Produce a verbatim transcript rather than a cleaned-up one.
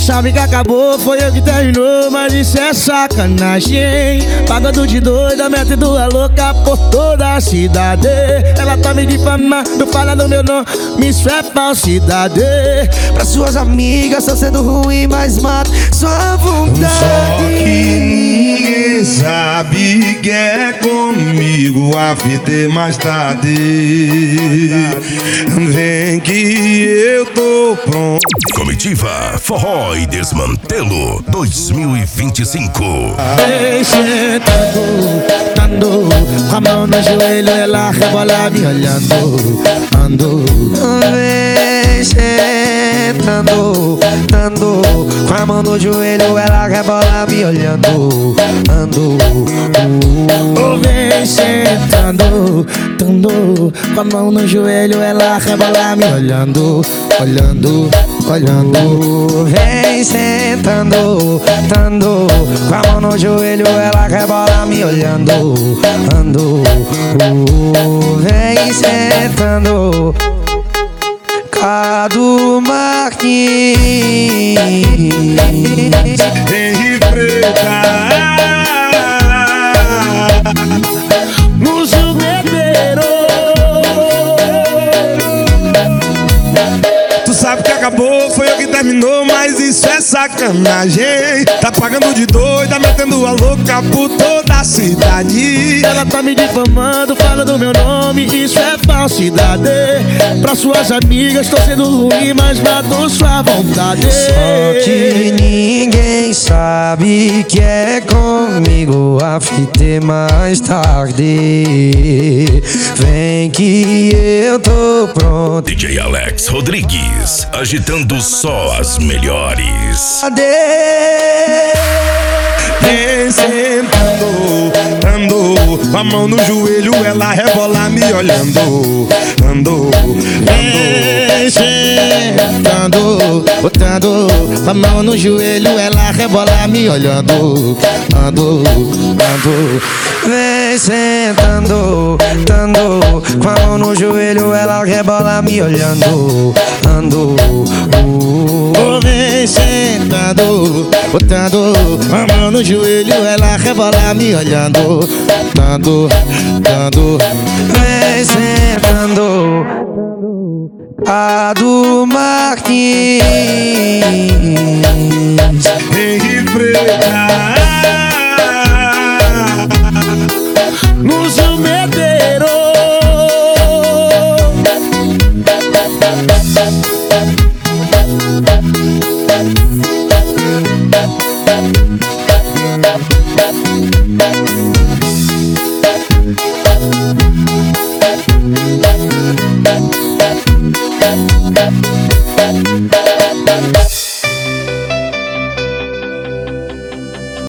sabe que acabou, foi eu que terminou, mas isso é sacanagem. Pagando de doida, metendo a louca por toda a cidade. Ela tá me difamando, falando meu nome, isso é falsidade. Pra suas amigas tá sendo ruim, mas mata sua vontade. Só que ninguém sabe que é comigo, a fita é mais tarde. Vem que eu tô pronto. Comitiva Forró e Desmantelo dois mil e vinte e cinco. Vem sentando, ando, com a mão no joelho, ela rebola me olhando. Ando, vem sentando, ando, com a mão no joelho, ela rebola me olhando. Ando, uh. Vem sentando, ando, com a mão no joelho, ela rebola me olhando. Olhando, olhando. Vem sentando, tando, com a mão no joelho, ela rebola me olhando. Ando, uh, vem sentando. Cadu Martins, Henri Preta, no jugueteiro. tu sabe que acabou, foi eu que terminou, mas isso é sacanagem. Tá pagando de doida, metendo a louca por toda a cidade. Ela tá me difamando, falando meu nome, isso é falsidade. Pra suas amigas tô sendo ruim, mas matou sua vontade. Só que ninguém sabe que é comigo, a fita é mais tarde. Vem que eu tô pronto. D J Alex Rodrigues, agitando só as melhores. Vem sentando, ando, com a mão no joelho, ela rebola me olhando. Ando, Vem sentando, botando a mão no joelho, ela rebola me olhando. Ando, ando. Vem sentando, tando, com a mão no joelho, ela rebola me olhando. Ando, uh. Vem sentando, botando a mão no joelho, ela rebola me olhando. Dando, dando. Vem sentando, Cadu Martins, Henri Preta, no jugueteiro.